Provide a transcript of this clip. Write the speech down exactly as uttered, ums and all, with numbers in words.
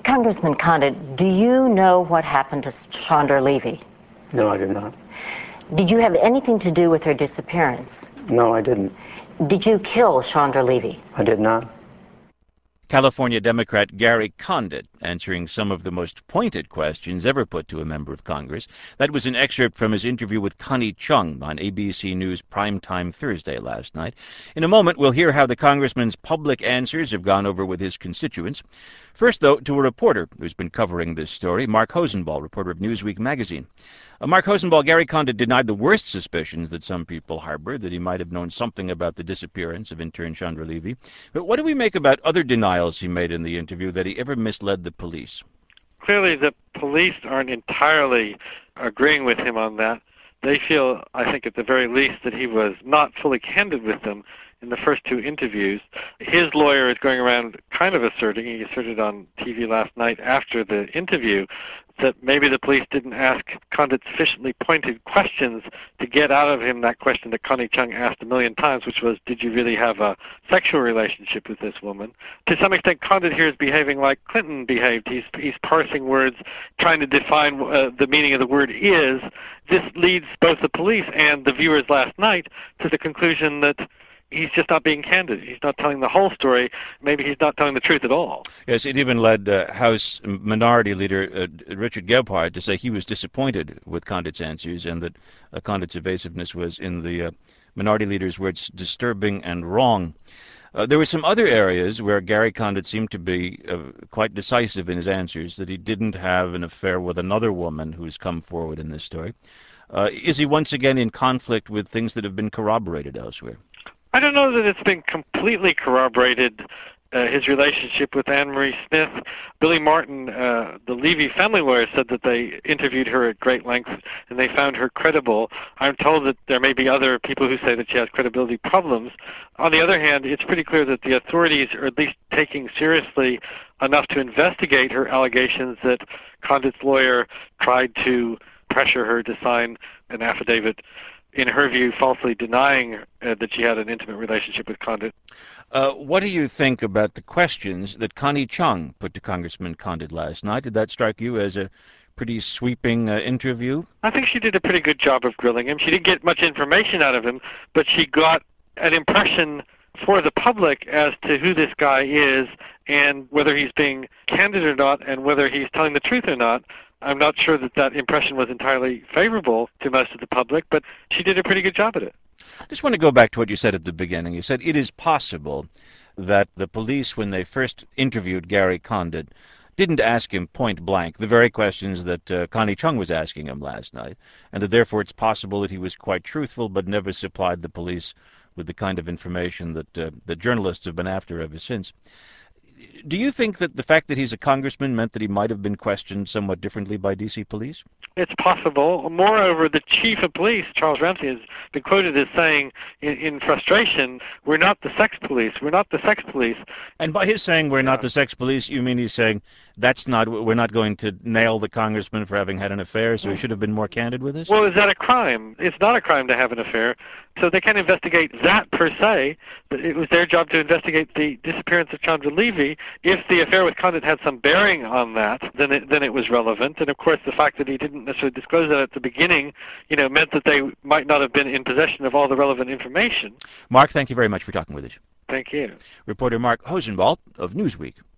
Congressman Condit, do you know what happened to Chandra Levy? No, I did not. Did you have anything to do with her disappearance? No, I didn't. Did you kill Chandra Levy? I did not. California Democrat Gary Condit answering some of the most pointed questions ever put to a member of Congress. That was an excerpt from his interview with Connie Chung on A B C News Primetime Thursday last night. In a moment, we'll hear how the congressman's public answers have gone over with his constituents. First, though, to a reporter who's been covering this story, Mark Hosenball, reporter of Newsweek magazine. Uh, Mark Hosenball, Gary Condit denied the worst suspicions that some people harbored, that he might have known something about the disappearance of intern Chandra Levy. But what do we make about other denials he made in the interview, that he ever misled the police? Clearly, the police aren't entirely agreeing with him on that. They feel, I think, at the very least, that he was not fully candid with them in the first two interviews. His lawyer is going around kind of asserting, he asserted on T V last night after the interview, that maybe the police didn't ask Condit sufficiently pointed questions to get out of him that question that Connie Chung asked a million times, which was, did you really have a sexual relationship with this woman? To some extent, Condit here is behaving like Clinton behaved. He's, he's parsing words, trying to define uh, the meaning of the word is. This leads both the police and the viewers last night to the conclusion that he's just not being candid. He's not telling the whole story. Maybe he's not telling the truth at all. Yes, it even led uh, House Minority Leader uh, Richard Gephardt to say he was disappointed with Condit's answers, and that uh, Condit's evasiveness was, in the uh, Minority Leader's words, disturbing and wrong. Uh, there were some other areas where Gary Condit seemed to be uh, quite decisive in his answers, that he didn't have an affair with another woman who's come forward in this story. Uh, is he once again in conflict with things that have been corroborated elsewhere? I don't know that it's been completely corroborated, uh, his relationship with Anne Marie Smith. Billy Martin, uh, the Levy family lawyer, said that they interviewed her at great length and they found her credible. I'm told that there may be other people who say that she has credibility problems. On the other hand, it's pretty clear that the authorities are at least taking seriously enough to investigate her allegations that Condit's lawyer tried to pressure her to sign an affidavit, in her view, falsely denying uh, that she had an intimate relationship with Condit. Uh, what do you think about the questions that Connie Chung put to Congressman Condit last night? Did that strike you as a pretty sweeping uh, interview? I think she did a pretty good job of grilling him. She didn't get much information out of him, but she got an impression for the public as to who this guy is and whether he's being candid or not and whether he's telling the truth or not. I'm not sure that that impression was entirely favorable to most of the public, but she did a pretty good job at it. I just want to go back to what you said at the beginning. You said it is possible that the police, when they first interviewed Gary Condit, didn't ask him point blank the very questions that uh, Connie Chung was asking him last night, and that therefore it's possible that he was quite truthful but never supplied the police with the kind of information that, uh, that journalists have been after ever since. Do you think that the fact that he's a congressman meant that he might have been questioned somewhat differently by D C police? It's possible. Moreover, the chief of police, Charles Ramsey, has been quoted as saying in, in frustration, we're not the sex police, we're not the sex police. And by his saying we're not the sex police, you mean he's saying that's not, we're not going to nail the congressman for having had an affair, so he should have been more candid with us? Well, is that a crime? It's not a crime to have an affair, so they can't investigate that per se. It was their job to investigate the disappearance of Chandra Levy. If the affair with Condit had some bearing on that, then it, then it was relevant. And of course, the fact that he didn't necessarily disclose that at the beginning, you know, meant that they might not have been in possession of all the relevant information. Mark, thank you very much for talking with us. Thank you. Reporter Mark Hosenball of Newsweek.